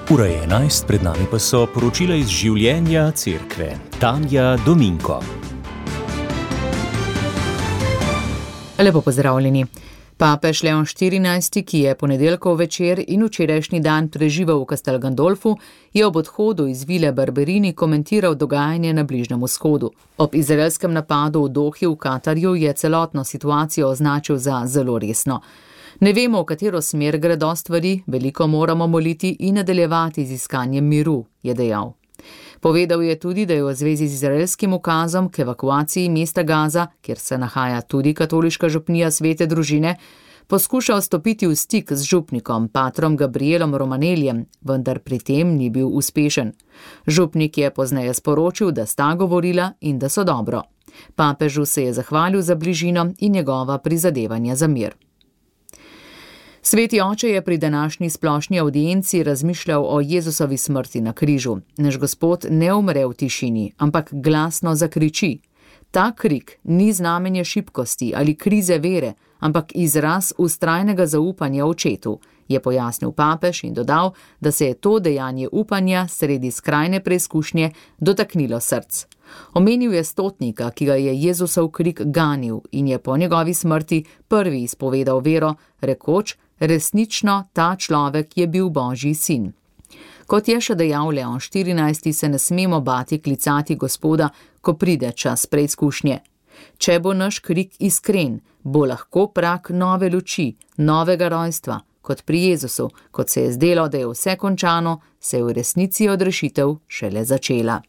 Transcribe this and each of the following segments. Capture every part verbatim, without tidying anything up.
Ura je enajst, pred nami pa so poročila iz življenja cerkve. Tanja Dominko. Lepo pozdravljeni. Papež Leon štirinajsti, ki je ponedeljkov večer in včerajšnji dan preživel v Castel Gandolfu, je ob odhodu iz vile Barberini komentiral dogajanje na Bližnjem vzhodu. Ob izraelskem napadu v Dohi v Katarju je celotno situacijo označil za zelo resno. Ne vemo, v katero smer gredo stvari, veliko moramo moliti in nadaljevati z iskanjem miru, je dejal. Povedal je tudi, da je v zvezi z izraelskim ukazom k evakuaciji mesta Gaza, kjer se nahaja tudi katoliška župnija Svete družine, poskušal stopiti v stik z župnikom, patrom Gabrielom Romaneljem, vendar pri tem ni bil uspešen. Župnik je pozneje sporočil, da sta govorila in da so dobro. Papežu se je zahvalil za bližino in njegova prizadevanja za mir. Sveti oče je pri današnji splošni avdienci razmišljal o Jezusovi smrti na križu. Naš Gospod ne umre v tišini, ampak glasno zakriči. Ta krik ni znamenje šibkosti ali krize vere, ampak izraz vztrajnega zaupanja očetu, je pojasnil papež in dodal, da se je to dejanje upanja sredi skrajne preizkušnje dotaknilo src. Omenil je stotnika, ki ga je Jezusov krik ganil in je po njegovi smrti prvi izpovedal vero, rekoč, resnično ta človek je bil Božji sin. Kot je še dejal Leon štirinajsti, se ne smemo bati klicati Gospoda, ko pride čas preizkušnje. Če bo naš krik iskren, bo lahko prak nove luči, novega rojstva, kot pri Jezusu, kot se je zdelo, da je vse končano, se je v resnici odrešitev šele začela.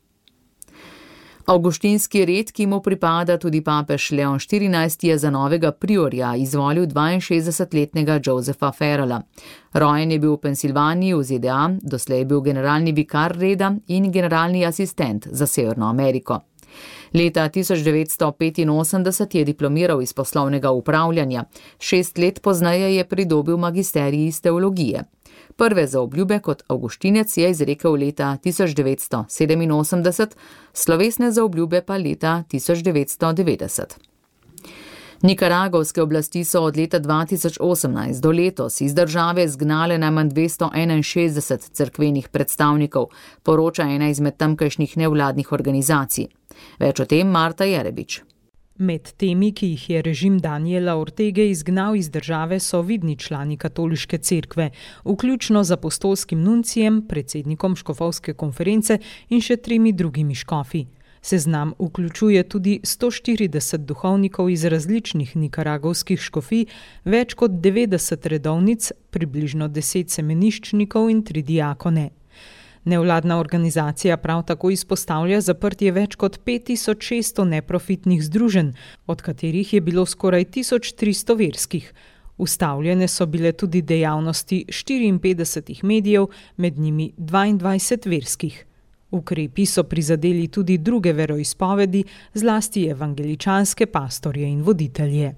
Avguštinski red, ki mu pripada tudi papež Leon štirinajsti, je za novega priorja izvolil dvainšestdesetletnega Josepha Farrella. Rojen je bil v Pensilvaniji v Z D A, doslej je bil generalni vikar reda in generalni asistent za Severno Ameriko. Leta tisoč devetsto petinosemdeset je diplomiral iz poslovnega upravljanja, šest let pozneje je pridobil magisterij iz teologije. Prve zaobljube kot avguštinec je izrekel leta tisoč devetsto sedeminosemdeset, slovesne zaobljube pa leta tisoč devetsto devetdeset. Nikaragovske oblasti so od leta dva tisoč osemnajst do letos iz države izgnale najmanj dvesto enainšestdeset cerkvenih predstavnikov, poroča ena izmed tamkajšnjih nevladnih organizacij. Več o tem Marta Jerebič. Med temi, ki jih je režim Daniela Ortege izgnal iz države, so vidni člani katoliške cerkve, vključno z apostolskim nuncijem, predsednikom škofovske konference in še tremi drugimi škofi. Seznam vključuje tudi sto štirideset duhovnikov iz različnih nikaragovskih škofij, več kot devetdeset redovnic, približno deset semeniščnikov in tri diakone. Nevladna organizacija prav tako izpostavlja zaprtje več kot pet tisoč šeststo neprofitnih združenj, od katerih je bilo skoraj tisoč tristo verskih. Ustavljene so bile tudi dejavnosti štiriinpetdesetih medijev, med njimi dvaindvajset verskih. Ukrepi so prizadeli tudi druge veroizpovedi, zlasti evangeličanske pastorje in voditelje.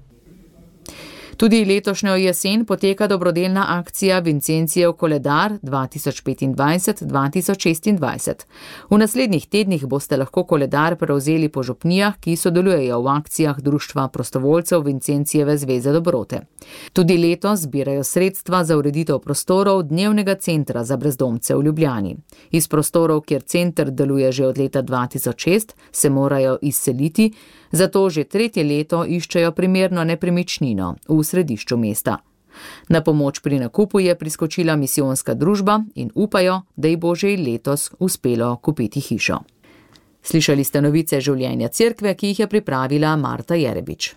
Tudi letošnjo jesen poteka dobrodelna akcija Vincencijev koledar dva tisoč petindvajset do dva tisoč šestindvajset. V naslednjih tednih boste lahko koledar prevzeli po župnijah, ki sodelujejo v akcijah Društva prostovoljcev Vincencijeve zveze dobrote. Tudi letos zbirajo sredstva za ureditev prostorov dnevnega centra za brezdomce v Ljubljani. Iz prostorov, kjer center deluje že od leta dva tisoč šest, se morajo izseliti, zato že tretje leto iščejo primerno nepremičnino v središču mesta. Na pomoč pri nakupu je priskočila misijonska družba in upajo, da ji bo že letos uspelo kupiti hišo. Slišali ste novice življenja cerkve, ki jih je pripravila Marta Jerebič.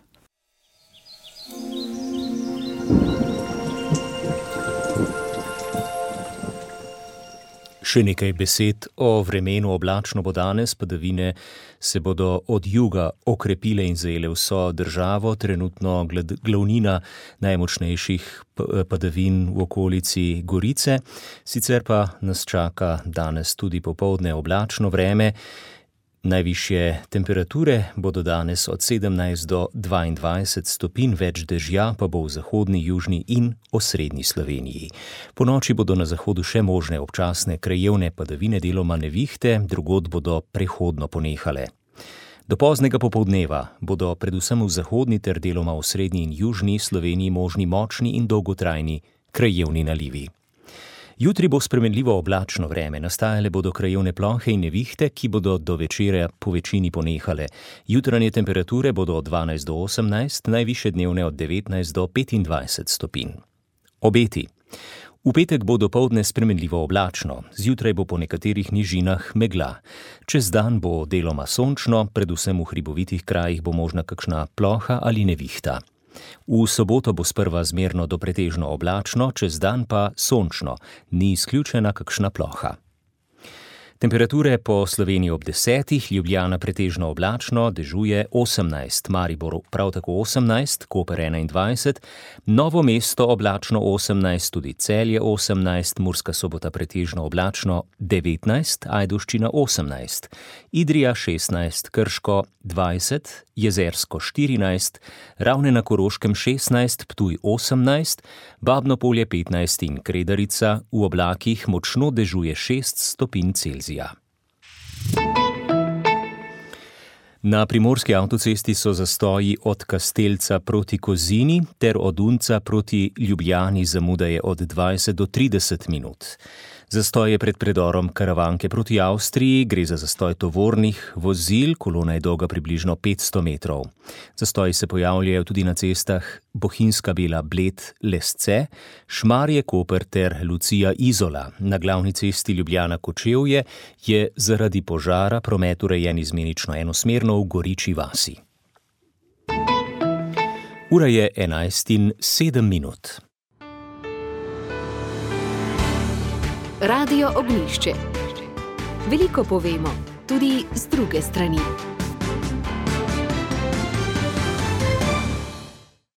Še nekaj besed o vremenu. Oblačno bo danes, padavine se bodo od juga okrepile in zajele vso državo. Trenutno glavnina najmočnejših padavin v okolici Gorice. Sicer pa nas čaka danes tudi popoldne oblačno vreme. Najvišje temperature bodo danes od sedemnajst do dvaindvajset stopinj, več dežja pa bo v zahodni, južni in osrednji Sloveniji. Ponoči bodo na zahodu še možne občasne krajevne padavine, deloma nevihte, drugod bodo prehodno ponehale. Do poznega popoldneva bodo predvsem v zahodni ter deloma v srednji in južni Sloveniji možni močni in dolgotrajni krajevni nalivi. Jutri bo spremenljivo oblačno vreme, nastajale bodo krajevne plohe in nevihte, ki bodo do večera po večini ponehale. Jutranje temperature bodo od dvanajst do osemnajst, najvišje dnevne od devetnajst do petindvajset stopinj. Obeti. V petek bo dopoldne spremenljivo oblačno, zjutraj bo po nekaterih nižinah megla. Čez dan bo deloma sončno, predvsem v hribovitih krajih bo možna kakšna ploha ali nevihta. V soboto bo sprva zmerno do pretežno oblačno, čez dan pa sončno, ni izključena kakšna ploha. Temperature po Sloveniji ob desetih, Ljubljana pretežno oblačno, dežuje osemnajst, Maribor prav tako osemnajst, Koper enaindvajset, Novo mesto oblačno osemnajst, tudi Celje osemnajst, Murska Sobota pretežno oblačno devetnajst, Ajdovščina osemnajst, Idrija šestnajst, Krško dvajset, Jezersko štirinajst, Ravne na Koroškem šestnajst, Ptuj osemnajst, Babno Polje petnajst in Kredarica, v oblakih močno dežuje šest stopinj Celzija. Na primorski avtocesti so zastoji od Kastelca proti Kozini ter od Unca proti Ljubljani, zamuda je od dvajset do trideset minut. Zastoj je pred predorom Karavanke proti Avstriji, gre za zastoj tovornih vozil, kolona je dolga približno petsto metrov. Zastoji se pojavljajo tudi na cestah Bohinjska Bela Bled Lesce, Šmarje Koper ter Lucija Izola. Na glavni cesti Ljubljana Kočevje je zaradi požara promet urejen izmenično enosmerno v Goriči vasi. Ura je enajst in sedem minut. Radio Ognjišče. Veliko povemo, tudi z druge strani.